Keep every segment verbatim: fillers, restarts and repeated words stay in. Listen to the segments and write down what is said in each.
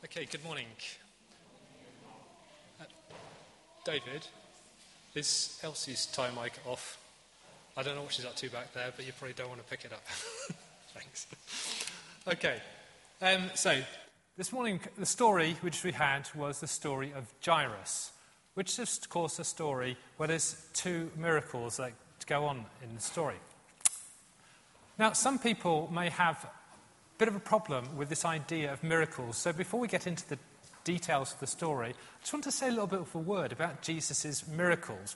Okay, good morning. Uh, David, is Elsie's tie mic off? I don't know what she's up to back there, but you probably don't want to pick it up. Thanks. Okay, um, so this morning the story which we had was the story of Jairus, which is, of course, a story where there's two miracles that go on in the story. Now, some people may have bit of a problem with this idea of miracles. So before we get into the details of the story, I just want to say a little bit of a word about Jesus' miracles.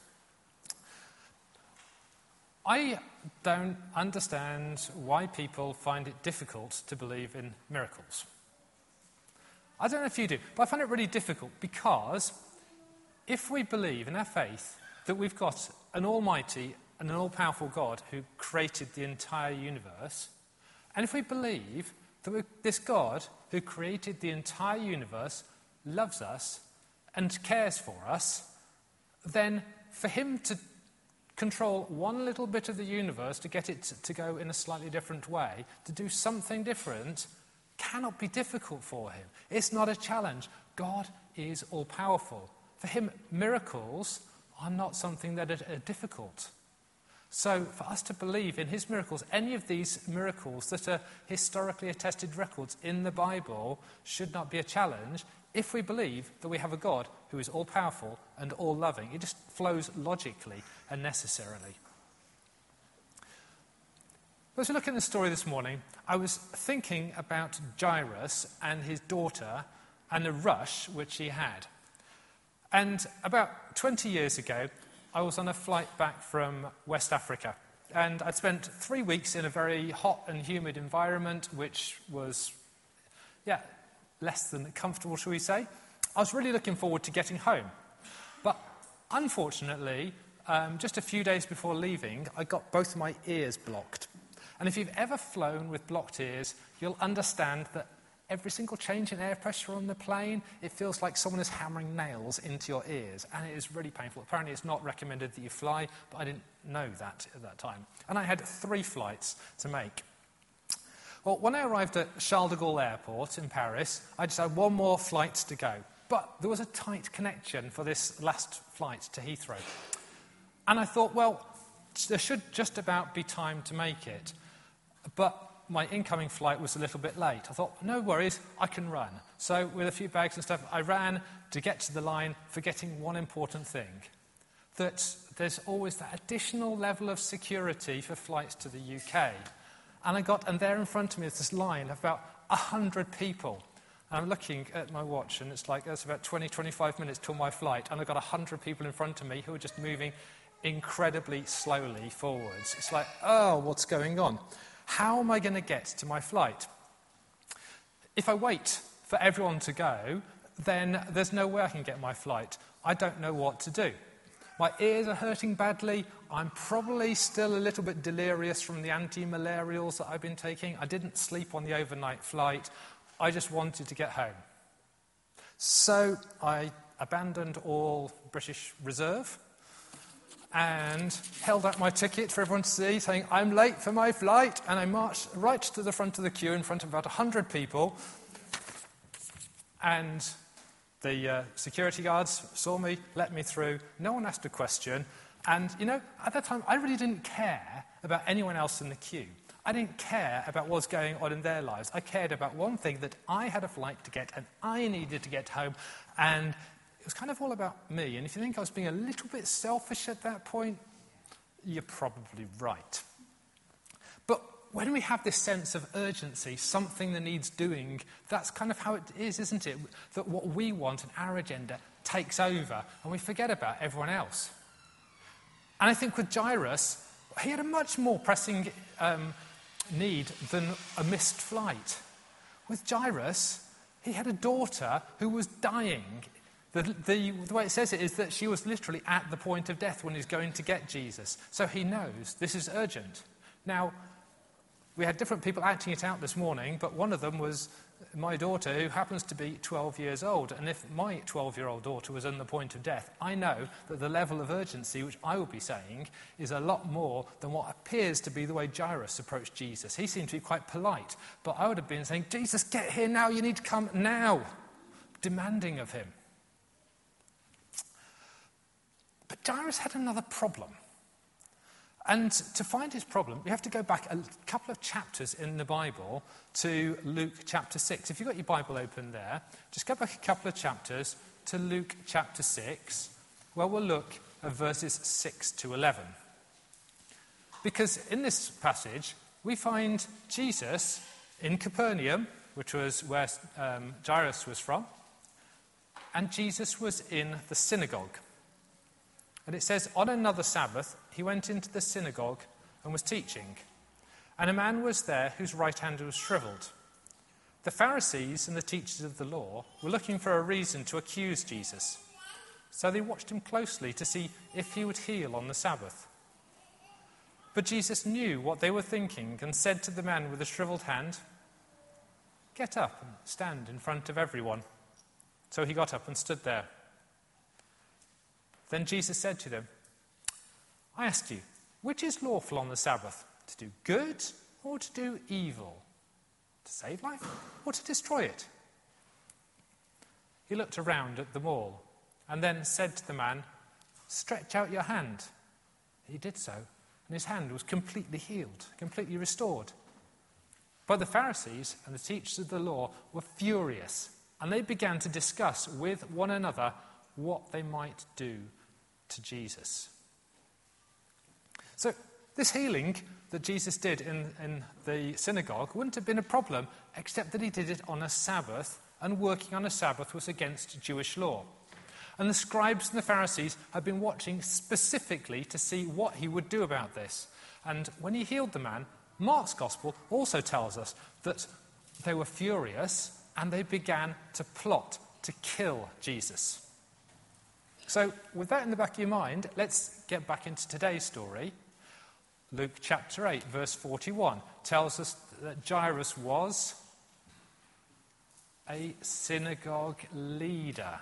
I don't understand why people find it difficult to believe in miracles. I don't know if you do, but I find it really difficult because if we believe in our faith that we've got an almighty and an all-powerful God who created the entire universe, and if we believe that this God who created the entire universe loves us and cares for us, then for him to control one little bit of the universe to get it to go in a slightly different way, to do something different, cannot be difficult for him. It's not a challenge. God is all-powerful. For him, miracles are not something that are difficult. So for us to believe in his miracles, any of these miracles that are historically attested records in the Bible should not be a challenge if we believe that we have a God who is all-powerful and all-loving. It just flows logically and necessarily. As we look at the story this morning, I was thinking about Jairus and his daughter and the rush which he had. And about twenty years ago, I was on a flight back from West Africa, and I'd spent three weeks in a very hot and humid environment, which was, yeah, less than comfortable, shall we say. I was really looking forward to getting home. But unfortunately, um, just a few days before leaving, I got both my ears blocked. And if you've ever flown with blocked ears, you'll understand that every single change in air pressure on the plane, it feels like someone is hammering nails into your ears, and it is really painful. Apparently it's not recommended that you fly, but I didn't know that at that time. And I had three flights to make. Well, when I arrived at Charles de Gaulle Airport in Paris, I just had one more flight to go. But there was a tight connection for this last flight to Heathrow. And I thought, well, there should just about be time to make it. But my incoming flight was a little bit late. I thought, no worries, I can run. So with a few bags and stuff, I ran to get to the line, forgetting one important thing, that there's always that additional level of security for flights to the U K. And I got, and there in front of me is this line of about one hundred people. And I'm looking at my watch, and it's like, there's about twenty, twenty-five minutes till my flight, and I've got one hundred people in front of me who are just moving incredibly slowly forwards. It's like, oh, what's going on? How am I going to get to my flight? If I wait for everyone to go, then there's no way I can get my flight. I don't know what to do. My ears are hurting badly. I'm probably still a little bit delirious from the anti-malarials that I've been taking. I didn't sleep on the overnight flight. I just wanted to get home. So I abandoned all British Reserve and held out my ticket for everyone to see, saying, I'm late for my flight. And I marched right to the front of the queue in front of about one hundred people. And the uh, security guards saw me, let me through. No one asked a question. And, you know, at that time, I really didn't care about anyone else in the queue. I didn't care about what was going on in their lives. I cared about one thing, that I had a flight to get and I needed to get home. And it was kind of all about me, and if you think I was being a little bit selfish at that point, you're probably right. But when we have this sense of urgency, something that needs doing, that's kind of how it is, isn't it? That what we want and our agenda takes over, and we forget about everyone else. And I think with Jairus, he had a much more pressing um, need than a missed flight. With Jairus, he had a daughter who was dying. The, the, the way it says it is that she was literally at the point of death when he was going to get Jesus. So he knows this is urgent. Now, we had different people acting it out this morning, but one of them was my daughter, who happens to be twelve years old. And if my twelve-year-old daughter was on the point of death, I know that the level of urgency, which I will be saying, is a lot more than what appears to be the way Jairus approached Jesus. He seemed to be quite polite, but I would have been saying, Jesus, get here now, you need to come now. demanding of him. But Jairus had another problem. And to find his problem, we have to go back a couple of chapters in the Bible to Luke chapter six. If you've got your Bible open there, just go back a couple of chapters to Luke chapter six, where we'll look at verses six to eleven. Because in this passage, we find Jesus in Capernaum, which was where um, Jairus was from, and Jesus was in the synagogue. And it says, on another Sabbath, he went into the synagogue and was teaching. And a man was there whose right hand was shriveled. The Pharisees and the teachers of the law were looking for a reason to accuse Jesus. So they watched him closely to see if he would heal on the Sabbath. But Jesus knew what they were thinking and said to the man with the shriveled hand, "Get up and stand in front of everyone." So he got up and stood there. Then Jesus said to them, "I ask you, which is lawful on the Sabbath, to do good or to do evil? To save life or to destroy it?" He looked around at them all and then said to the man, "Stretch out your hand." He did so, and his hand was completely healed, completely restored. But the Pharisees and the teachers of the law were furious, and they began to discuss with one another what they might do to Jesus. So this healing that Jesus did in, in the synagogue wouldn't have been a problem, except that he did it on a Sabbath, and working on a Sabbath was against Jewish law. And the scribes and the Pharisees had been watching specifically to see what he would do about this. And when he healed the man, Mark's Gospel also tells us that they were furious and they began to plot to kill Jesus. So, with that in the back of your mind, let's get back into today's story. Luke chapter eight, verse forty-one, tells us that Jairus was a synagogue leader.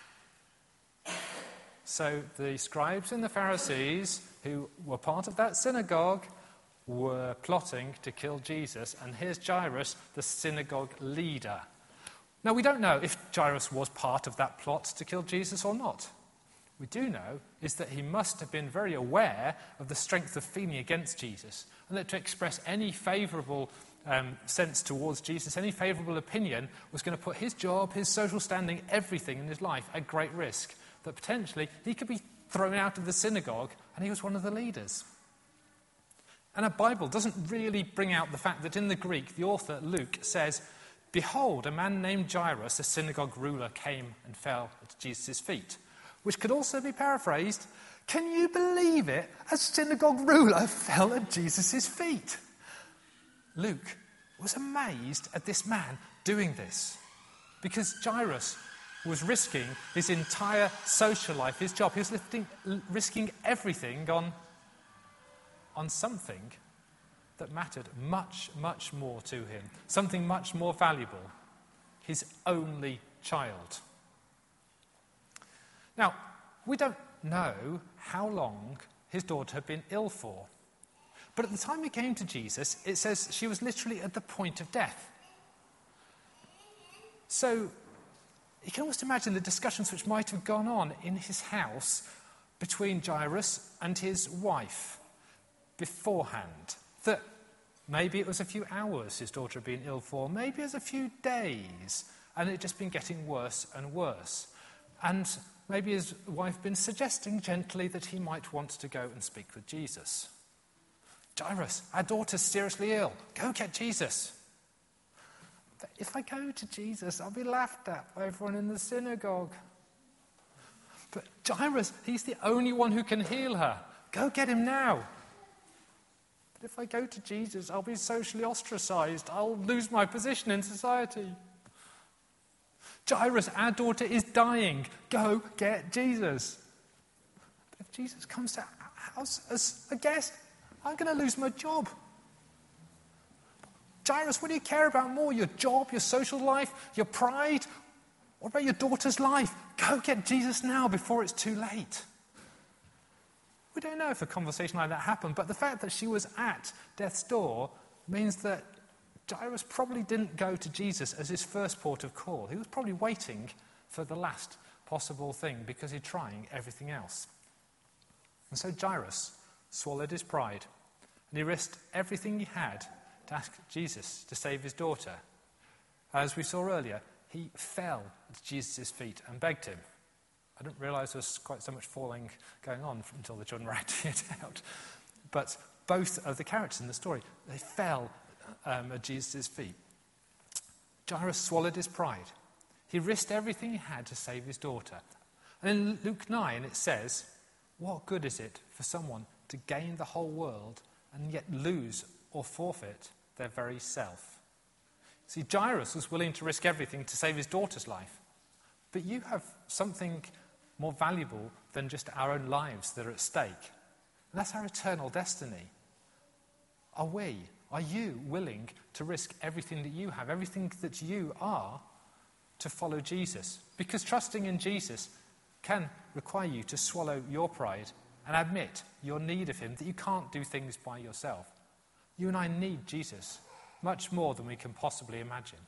So, the scribes and the Pharisees, who were part of that synagogue, were plotting to kill Jesus. And here's Jairus, the synagogue leader. Now, we don't know if Jairus was part of that plot to kill Jesus or not. We do know is that he must have been very aware of the strength of feeling against Jesus, and that to express any favourable um, sense towards Jesus, any favourable opinion, was going to put his job, his social standing, everything in his life at great risk. That potentially he could be thrown out of the synagogue, and he was one of the leaders. And our Bible doesn't really bring out the fact that in the Greek, the author Luke says, "Behold, a man named Jairus, a synagogue ruler, came and fell at Jesus' feet." Which could also be paraphrased, "Can you believe it? A synagogue ruler fell at Jesus' feet." Luke was amazed at this man doing this, because Jairus was risking his entire social life, his job. He was lifting, risking everything on, on something that mattered much, much more to him, something much more valuable, his only child. Now, we don't know how long his daughter had been ill for. But at the time he came to Jesus, it says she was literally at the point of death. So, you can almost imagine the discussions which might have gone on in his house between Jairus and his wife beforehand. That maybe it was a few hours his daughter had been ill for, maybe it was a few days, and it had just been getting worse and worse. And maybe his wife had been suggesting gently that he might want to go and speak with Jesus. "Jairus, our daughter's seriously ill. Go get Jesus." But if I go to Jesus, I'll be laughed at by everyone in the synagogue. "But Jairus, he's the only one who can heal her. Go get him now." "But if I go to Jesus, I'll be socially ostracized. I'll lose my position in society." "Jairus, our daughter is dying. Go get Jesus." "But if Jesus comes to our house as a guest, I'm going to lose my job." "Jairus, what do you care about more? Your job, your social life, your pride? What about your daughter's life? Go get Jesus now before it's too late." We don't know if a conversation like that happened, but the fact that she was at death's door means that Jairus probably didn't go to Jesus as his first port of call. He was probably waiting for the last possible thing because he's trying everything else. And so Jairus swallowed his pride, and he risked everything he had to ask Jesus to save his daughter. As we saw earlier, he fell at Jesus' feet and begged him. I didn't realise there was quite so much falling going on until the children were acting it out. But both of the characters in the story, they fell um, at Jesus' feet. Jairus swallowed his pride. He risked everything he had to save his daughter. And in Luke nine it says, what good is it for someone to gain the whole world and yet lose or forfeit their very self? See, Jairus was willing to risk everything to save his daughter's life. But you have something more valuable than just our own lives that are at stake. And that's our eternal destiny. Are we, are you willing to risk everything that you have, everything that you are, to follow Jesus? Because trusting in Jesus can require you to swallow your pride and admit your need of him, that you can't do things by yourself. You and I need Jesus much more than we can possibly imagine.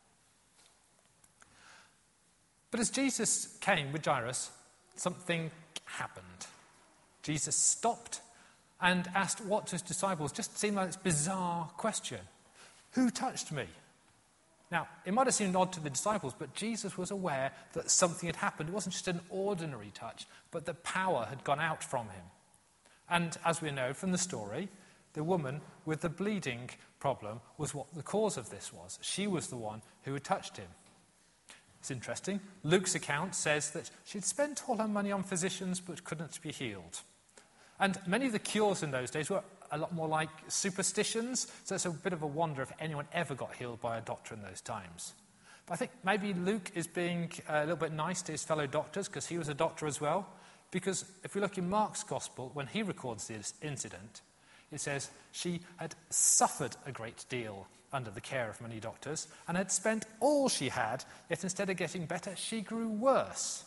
But as Jesus came with Jairus, something happened. Jesus stopped and asked what to his disciples just seemed like this bizarre question. Who touched me? Now, it might have seemed odd to the disciples, but Jesus was aware that something had happened. It wasn't just an ordinary touch, but that power had gone out from him. And as we know from the story, the woman with the bleeding problem was what the cause of this was. She was the one who had touched him. It's interesting. Luke's account says that she'd spent all her money on physicians but couldn't be healed. And many of the cures in those days were a lot more like superstitions, so it's a bit of a wonder if anyone ever got healed by a doctor in those times. But I think maybe Luke is being a little bit nice to his fellow doctors because he was a doctor as well. Because if we look in Mark's Gospel, when he records this incident, it says she had suffered a great deal under the care of many doctors and had spent all she had, yet instead of getting better, she grew worse.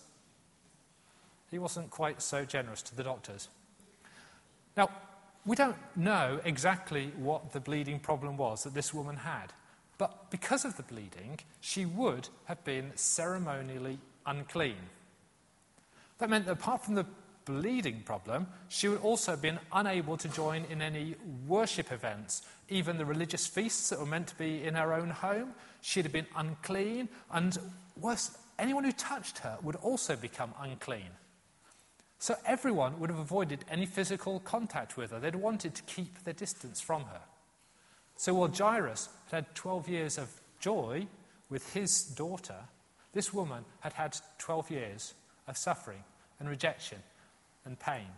He wasn't quite so generous to the doctors. Now, we don't know exactly what the bleeding problem was that this woman had, but because of the bleeding, she would have been ceremonially unclean. That meant that apart from the bleeding problem, she would also have been unable to join in any worship events, even the religious feasts that were meant to be in her own home. She'd have been unclean, and worse, anyone who touched her would also become unclean. So everyone would have avoided any physical contact with her. They'd wanted to keep their distance from her. So while Jairus had had twelve years of joy with his daughter, this woman had had twelve years of suffering and rejection and pain.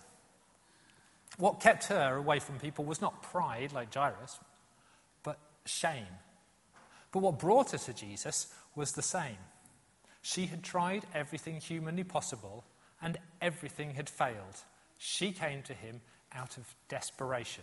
What kept her away from people was not pride like Jairus, but shame. But what brought her to Jesus was the same. She had tried everything humanly possible and everything had failed. She came to him out of desperation.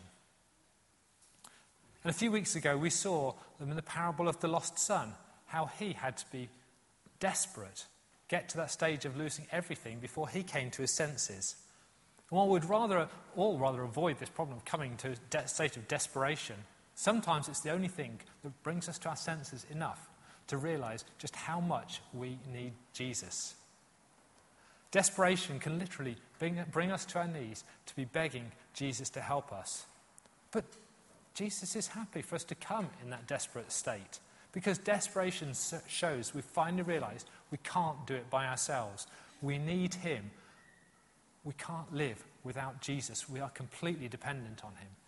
And a few weeks ago we saw them in the parable of the lost son, how he had to be desperate, get to that stage of losing everything before he came to his senses. And while we'd rather all rather avoid this problem of coming to a de- state of desperation, sometimes it's the only thing that brings us to our senses enough to realise just how much we need Jesus. Desperation can literally bring, bring us to our knees to be begging Jesus to help us. But Jesus is happy for us to come in that desperate state, because desperation shows we finally realise we can't do it by ourselves. We need him. We can't live without Jesus. We are completely dependent on him.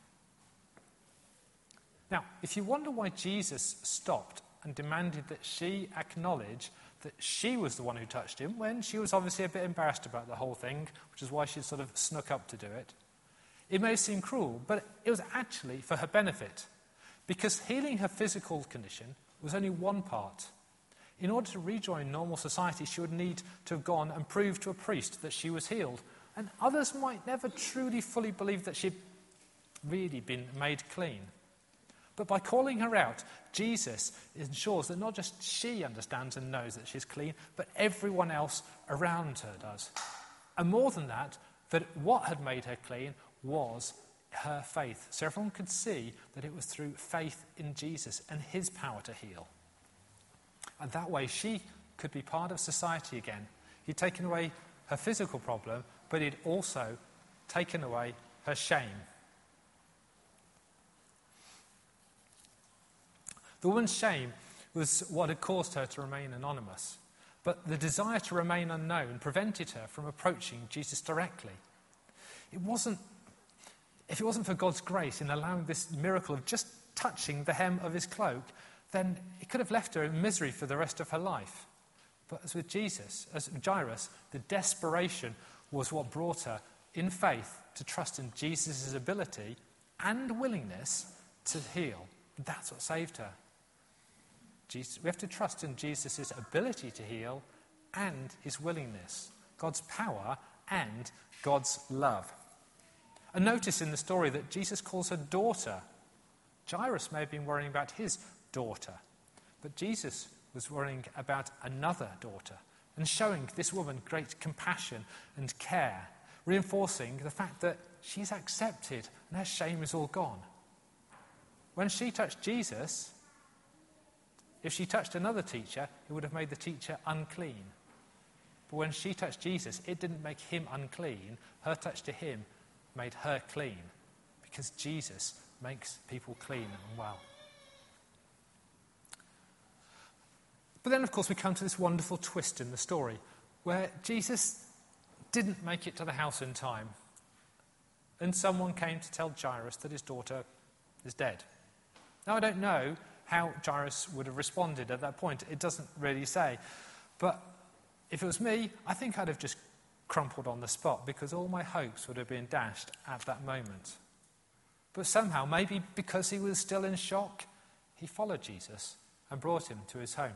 Now, if you wonder why Jesus stopped and demanded that she acknowledge that she was the one who touched him, when she was obviously a bit embarrassed about the whole thing, which is why she sort of snuck up to do it, it may seem cruel, but it was actually for her benefit, because healing her physical condition was only one part. In order to rejoin normal society, she would need to have gone and proved to a priest that she was healed, and others might never truly fully believe that she'd really been made clean. But by calling her out, Jesus ensures that not just she understands and knows that she's clean, but everyone else around her does. And more than that, that what had made her clean was her faith. So everyone could see that it was through faith in Jesus and his power to heal. And that way she could be part of society again. He'd taken away her physical problem, but he'd also taken away her shame. The woman's shame was what had caused her to remain anonymous, but the desire to remain unknown prevented her from approaching Jesus directly. It wasn't, if it wasn't for God's grace in allowing this miracle of just touching the hem of his cloak, then it could have left her in misery for the rest of her life. But as with Jesus, as with Jairus, the desperation was what brought her, in faith, to trust in Jesus' ability and willingness to heal. That's what saved her. Jesus, we have to trust in Jesus' ability to heal and his willingness, God's power and God's love. And notice in the story that Jesus calls her daughter. Jairus may have been worrying about his daughter, but Jesus was worrying about another daughter and showing this woman great compassion and care, reinforcing the fact that she's accepted and her shame is all gone. When she touched Jesus, if she touched another teacher, it would have made the teacher unclean. But when she touched Jesus, it didn't make him unclean. Her touch to him made her clean, because Jesus makes people clean and well. But then, of course, we come to this wonderful twist in the story, where Jesus didn't make it to the house in time, and someone came to tell Jairus that his daughter is dead. Now, I don't know how Jairus would have responded at that point. It doesn't really say. But if it was me, I think I'd have just crumpled on the spot, because all my hopes would have been dashed at that moment. But somehow, maybe because he was still in shock, he followed Jesus and brought him to his home.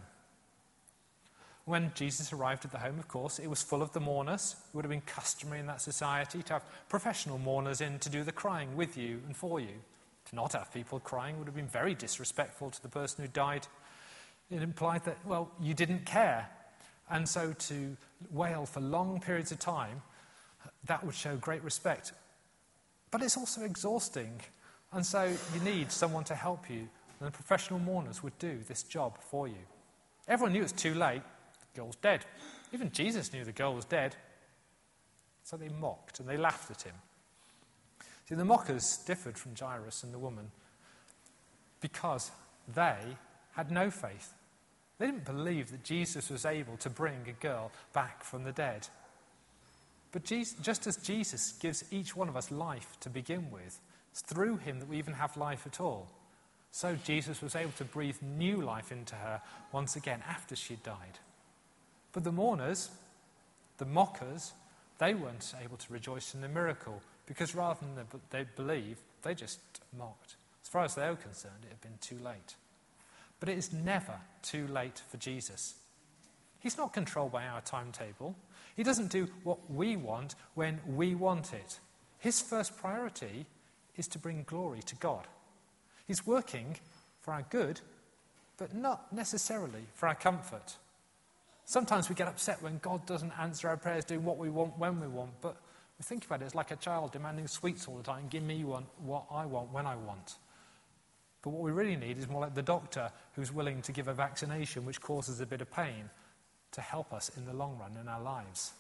When Jesus arrived at the home, of course, it was full of the mourners. It would have been customary in that society to have professional mourners in to do the crying with you and for you. To not have people crying would have been very disrespectful to the person who died. It implied that, well, you didn't care. And so to wail for long periods of time, that would show great respect. But it's also exhausting. And so you need someone to help you. And the professional mourners would do this job for you. Everyone knew it was too late. The girl's dead. Even Jesus knew the girl was dead. So they mocked and they laughed at him. See, the mockers differed from Jairus and the woman because they had no faith. They didn't believe that Jesus was able to bring a girl back from the dead. But Jesus, just as Jesus gives each one of us life to begin with, it's through him that we even have life at all. So Jesus was able to breathe new life into her once again after she'd died. But the mourners, the mockers, they weren't able to rejoice in the miracle, because rather than they believe, they just mocked. As far as they were concerned, it had been too late. But it is never too late for Jesus. He's not controlled by our timetable. He doesn't do what we want when we want it. His first priority is to bring glory to God. He's working for our good, but not necessarily for our comfort. Sometimes we get upset when God doesn't answer our prayers, doing what we want when we want, but we think about it as like a child demanding sweets all the time. Give me one, what I want when I want. But what we really need is more like the doctor who's willing to give a vaccination which causes a bit of pain to help us in the long run in our lives.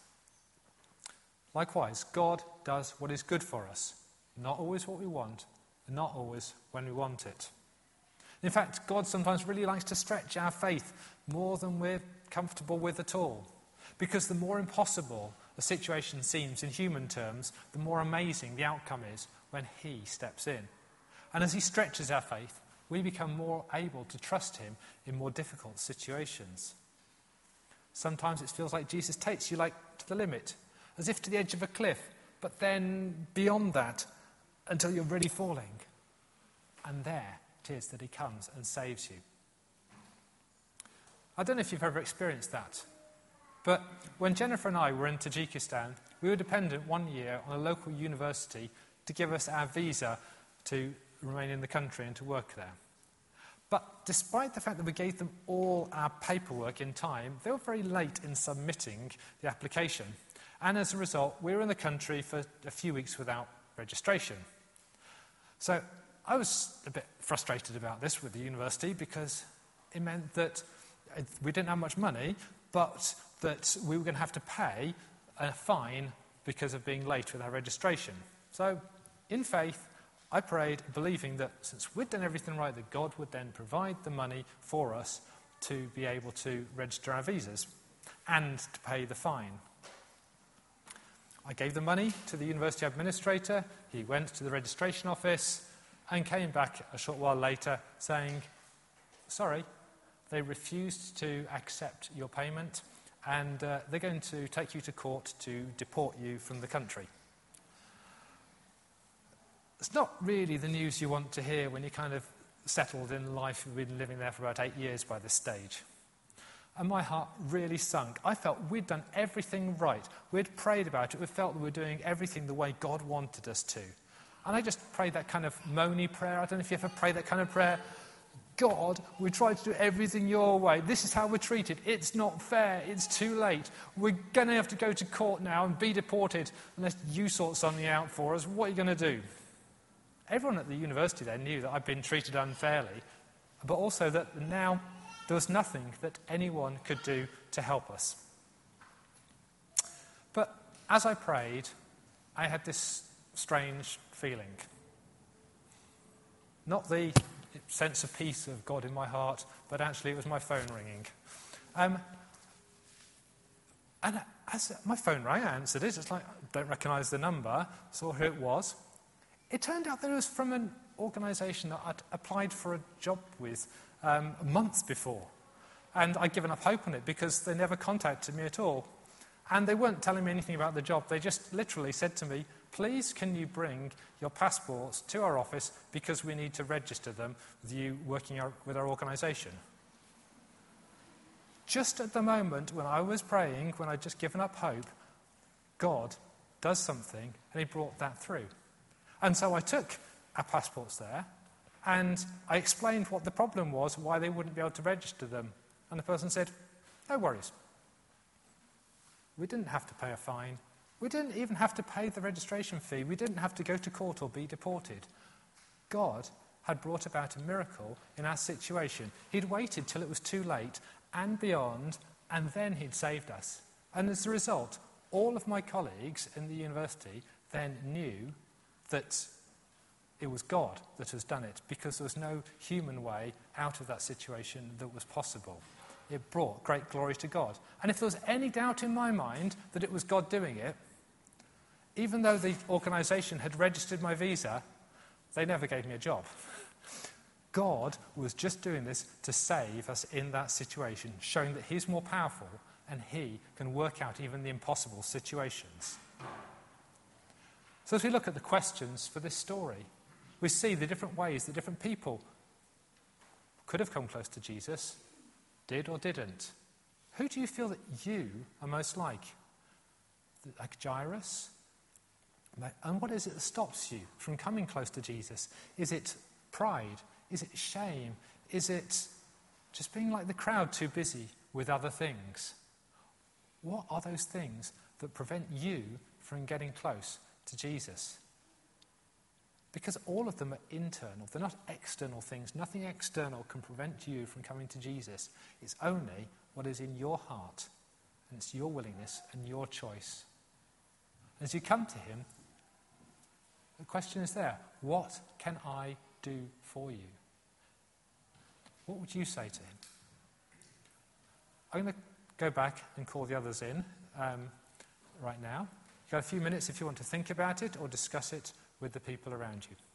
Likewise, God does what is good for us. Not always what we want, and not always when we want it. In fact, God sometimes really likes to stretch our faith more than we're comfortable with at all. Because the more impossible a situation seems in human terms, the more amazing the outcome is when he steps in. And as he stretches our faith, we become more able to trust him in more difficult situations. Sometimes it feels like Jesus takes you like to the limit, as if to the edge of a cliff, but then beyond that until you're really falling. And there it is that he comes and saves you. I don't know if you've ever experienced that, but when Jennifer and I were in Tajikistan, we were dependent one year on a local university to give us our visa to remain in the country and to work there. But despite the fact that we gave them all our paperwork in time, they were very late in submitting the application. And as a result, we were in the country for a few weeks without registration. So I was a bit frustrated about this with the university, because it meant that we didn't have much money, but that we were going to have to pay a fine because of being late with our registration. So, in faith, I prayed, believing that since we'd done everything right, that God would then provide the money for us to be able to register our visas and to pay the fine. I gave the money to the university administrator. He went to the registration office and came back a short while later saying, sorry, they refused to accept your payment and uh, they're going to take you to court to deport you from the country. It's not really the news you want to hear when you're kind of settled in life. You've been living there for about eight years by this stage. And my heart really sunk. I felt we'd done everything right. We'd prayed about it. We felt we were doing everything the way God wanted us to. And I just prayed that kind of moany prayer. I don't know if you ever pray that kind of prayer. God, we tried to do everything your way. This is how we're treated. It's not fair. It's too late. We're going to have to go to court now and be deported unless you sort something out for us. What are you going to do? Everyone at the university there knew that I'd been treated unfairly, but also that now there was nothing that anyone could do to help us. But as I prayed, I had this strange feeling. Not the sense of peace of God in my heart, but actually it was my phone ringing. Um, and as my phone rang, I answered it. It's like, I don't recognise the number, saw who it was. It turned out that it was from an organisation that I'd applied for a job with um, months before. And I'd given up hope on it because they never contacted me at all. And they weren't telling me anything about the job. They just literally said to me, please can you bring your passports to our office because we need to register them with you working our, with our organisation. Just at the moment when I was praying, when I'd just given up hope, God does something and he brought that through. And so I took our passports there and I explained what the problem was, why they wouldn't be able to register them. And the person said, no worries. We didn't have to pay a fine. We didn't even have to pay the registration fee. We didn't have to go to court or be deported. God had brought about a miracle in our situation. He'd waited till it was too late and beyond, and then he'd saved us. And as a result, all of my colleagues in the university then knew that it was God that has done it, because there was no human way out of that situation that was possible. It brought great glory to God. And if there was any doubt in my mind that it was God doing it, even though the organisation had registered my visa, they never gave me a job. God was just doing this to save us in that situation, showing that he's more powerful and he can work out even the impossible situations. So as we look at the questions for this story, we see the different ways that different people could have come close to Jesus, did or didn't. Who do you feel that you are most like? Like Jairus? And what is it that stops you from coming close to Jesus? Is it pride? Is it shame? Is it just being like the crowd, too busy with other things? What are those things that prevent you from getting close to Jesus? Because all of them are internal. They're not external things. Nothing external can prevent you from coming to Jesus. It's only what is in your heart. And it's your willingness and your choice. And as you come to him, the question is there, what can I do for you? What would you say to him? I'm going to go back and call the others in um, right now. You've got a few minutes if you want to think about it or discuss it with the people around you.